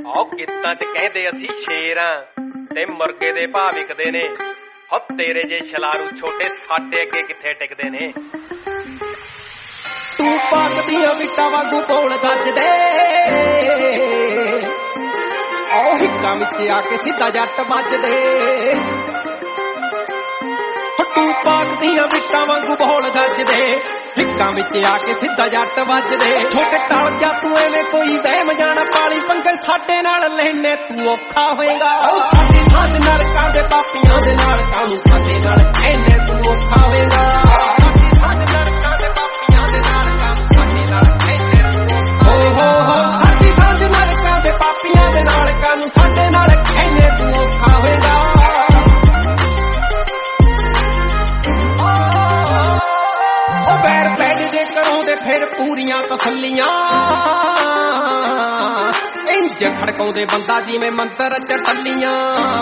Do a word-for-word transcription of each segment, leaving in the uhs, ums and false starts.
ਆਹ ਗੀਤਾਂ ਚ ਕਹਿੰਦੇ ਅਸੀਂ ਸ਼ੇਰਾਂ ਤੇ ਮੁਰਗੇ ਦੇ ਭਾਅ ਵਿਕਦੇ ਨੇ। ਹੋ ਤੇਰੇ ਜੇ ਛਲਾਰੂ ਛੋਟੇ ਸਾਡੇ ਅੱਗੇ ਕਿੱਥੇ ਟਿਕਦੇ ਨੇ। ਤੂੰ ਪਾਕ ਦੀਆਂ ਵਿਟਾਂ ਵਾਂਗੂ ਬੋਲ ਗੱਜਦੇ, ਉਹ ਹਿੱਕਾਂ ਵਿੱਚ ਆ ਕੇ ਸਿੱਧਾ ਜੱਟ ਵੱਜਦੇ। ਤੂੰ ਪਾਕ ਦੀਆਂ ਵਿਟਾਂ ਵਾਂਗੂ ਬੋਲ ਗੱਜਦੇ, ਹਿੱਕਾਂ ਵਿੱਚ ਆ ਕੇ ਸਿੱਧਾ ਜੱਟ ਵੱਜਦੇ। ਛੋਟੇ ਟਲ ਜਾ ਤੂੰ ਐਵੇਂ ਕੋਈ ਵਹਿਮ ਜਾਣਾ ਪਾਲੀ ਪੰਗੇ ਸਾਡੇ ਨਾਲ ਲੈਨੇ ਤੂੰ ਔਖਾ ਹੋਏਗਾ। ਸਾਡੀ ਸਾਂਝ ਨਰਕਾਂ ਦੇ ਪਾਪੀਆਂ ਦੇ ਨਾਲ ਕਾਹਨੂੰ ਸਾਡੇ ਨਾਲ ਐਨੇ ਤੂੰ ਔਖਾ ਹੋਏਗਾ। ਸਾਡੀ ਸਾਂਝ ਨਰਕਾਂ ਦੇ ਪਾਪੀਆਂ ਦੇ ਨਾਲ ਕਾਹਨੂੰ ਸਾਡੇ ਨਾਲ ਐਨੇ ਤੂੰ ਹੋ ਹੋ ਹੋ। ਸਾਡੀ ਸਾਂਝ ਨਰਕਾਂ ਦੇ ਪਾਪੀਆਂ ਦੇ ਨਾਲ ਕਾਹਨੂੰ ਸਾਡੇ ਨਾਲ ਐਨੇ ਤੂੰ ਔਖਾ ਹੋਏਗਾ। ਫਿਰ ਪੂਰੀਆਂ ਤਸੱਲੀਆਂ ਇੰਜ ਖੜਕਾਉਂਦੇ ਬੰਦਾ ਜਿਵੇਂ ਮੰਤਰ ਚ ਟੱਲੀਆਂ।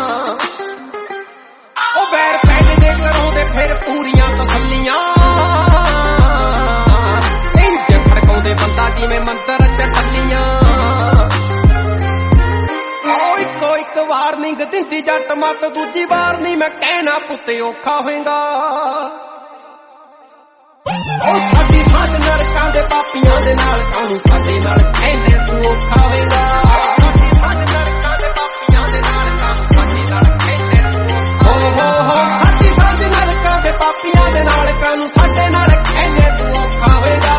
ਉਹ ਵੈਰ ਪੈਦੇ ਦੇ ਕਰਾਉਂਦੇ ਫਿਰ ਪੂਰੀਆਂ ਤਸੱਲੀਆਂ ਇੰਜ ਖੜਕਾਉਂਦੇ ਬੰਦਾ ਜਿਵੇਂ ਮੰਤਰ ਚ ਟੱਲੀਆਂ। ਉਹ ਇੱਕੋ ਇੱਕ ਵਾਰ ਨਿੰਗ ਦਿੰਦੀ ਜੱਟ ਮੱਤ ਦੂਜੀ ਵਾਰ ਨਹੀਂ ਮੈਂ ਕਹਿਣਾ ਪੁੱਤੇ ਔਖਾ ਹੋਏਗਾ। ਉਹ ਸਾਡੀ ਸਾਂਝ ਨਰਕਾਂ ਦੇ ਪਾਪੀਆਂ ਦੇ ਨਾਲ ਕਾਹਨੂੰ ਸਾਡੇ ਨਾਲ ਐਨੇ ਤੂੰ ਔਖਾ ਹੋਏਗਾ। ਸਾਡੀ ਸਾਂਝ ਨਰਕਾਂ ਦੇ ਪਾਪੀਆਂ ਦੇ ਨਾਲ ਕਾਹਨੂੰ ਸਾਡੇ ਨਾਲ ਐਨੇ ਤੂੰ ਹੋ ਹੋ ਹੋ। ਸਾਡੀ ਸਾਂਝ ਨਰਕਾਂ ਦੇ ਪਾਪੀਆਂ ਦੇ ਨਾਲ ਕਾਹਨੂੰ ਸਾਡੇ ਨਾਲ ਐਨੇ ਤੂੰ ਔਖਾ ਹੋਏਗਾ।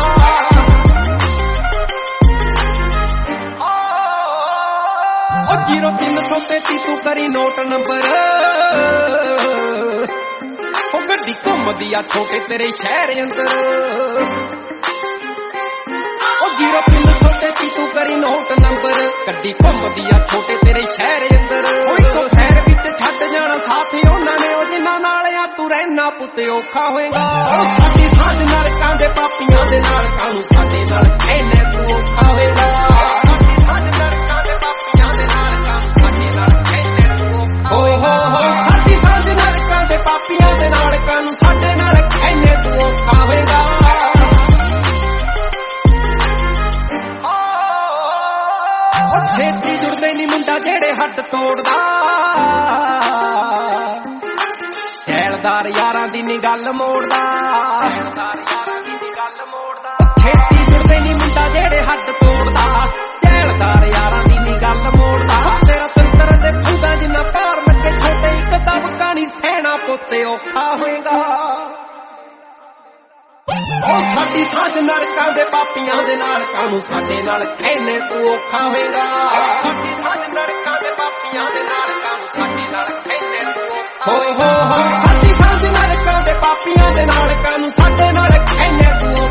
ਉਹ ਜ਼ੀਰੋ ਤਿੰਨ ਸੌ ਤੇਤੀ ਤੂੰ ਕਰੀ ਨੋਟ ਨੰਬਰ, ਉਹ ਗੱਡੀ ਘੁੰਮਦੀ ਆ ਛੋਟੇ ਤੇਰੇ ਸ਼ਹਿਰ ਅੰਦਰ। ਉਹ ਜ਼ੀਰੋ ਤਿੰਨ ਸੌ ਤੇਤੀ ਤੂੰ ਕਰੀ ਨੋਟ ਨੰਬਰ, ਗੱਡੀ ਘੁੰਮਦੀ ਆ ਛੋਟੇ ਤੇਰੇ ਸ਼ਹਿਰ ਅੰਦਰ। ਉਹ ਇੱਕੋ ਸ਼ਹਿਰ ਵਿੱਚ ਛੱਡ ਜਾਣਾ ਸਾਥੀ ਉਹਨਾਂ ਨੇ, ਉਹ ਜਿਨ੍ਹਾਂ ਨਾਲ ਆ ਤੂੰ ਰਹਿਣਾ ਪੁੱਤੇ ਔਖਾ ਹੋਏਗਾ। ਉਹ ਸਾਡੀ ਸਾਂਝ ਨਰਕਾਂ ਦੇ ਪਾਪੀਆਂ ਦੇ ਨਾਲ ਕਾਹਨੂੰ ਸਾਡੇ ਨਾਲ ਐਨੇ ਤੂੰ ਔਖਾ ਹੋਏਗਾ। ਸਾਡੀ ਸਾਂਝ ਨਰਕਾਂ ਦੇ ਪਾਪੀਆਂ ਦੇ ਨਾਲ ਕਾਹਨੂੰ ਸਾਡੇ ਨਾਲ ਐਨੇ ਤੂੰ ਔਖਾ ਹੋਏਗਾ। ਸਾਡੀ ਸਾਂਝ ਨਰਕਾਂ ਦੇ ਪਾਪੀਆਂ ਦੇ ਨਾਲ ਕਾਹਨੂੰ ਸਾਡੇ ਨਾਲ ਐਨੇ ਤੂੰ ਔਖਾ ਹੋਏਗਾ। ਉਹ ਛੇਤੀ ਜੁੜਦੇ ਨੀ ਮੁੰਡਾ ਜਿਹੜੇ ਹੱਡ ਤੋੜਦਾ, ਜੈਲਦਾਰ ਯਾਰਾਂ ਦੀ ਨੀ ਗੱਲ ਮੋੜਦਾ। ਛੇਤੀ ਜੁੜਦੇ ਨੀ ਮੁੰਡਾ ਜਿਹੜੇ ਹੱਡ ਤੋੜਦਾ, ਜੈਲਦਾਰ ਯਾਰਾਂ ਦੀ ਨੀ ਗੱਲ ਮੋੜਦਾ। ਤੇਰਾ ਤੰਤਰ ਦੇ ਫੰਦਾ ਜਿੰਨਾ ਭਾਰ ਲੱਗੇ ਛੋਟੇ ਇੱਕ ਦਬਕਾ ਨੀ ਸਹਿਣਾ ਪੁੱਤੇ ਔਖਾ ਹੋਏਗਾ। ਉਹ ਸਾਡੀ ਸਾਂਝ ਨਰਕਾਂ ਦੇ ਪਾਪੀਆਂ ਦੇ ਨਾਲ ਕਾਹਨੂੰ ਸਾਡੇ ਨਾਲ ਐਨੇ ਤੂੰ ਔਖਾ ਹੋਏਗਾ। ਸਾਡੀ ਸਾਂਝ ਨਰਕਾਂ ਦੇ ਪਾਪੀਆਂ ਦੇ ਨਾਲ ਕਾਹਨੂੰ ਸਾਡੇ ਨਾਲ ਐਨੇ ਤੂੰ ਔਖਾ ਹੋ ਹੋ ਹੋ। ਸਾਡੀ ਸਾਂਝ ਨਰਕਾਂ ਦੇ ਪਾਪੀਆਂ ਦੇ ਨਾਲ ਕਾਹਨੂੰ ਸਾਡੇ ਨਾਲ ਐਨੇ ਤੂੰ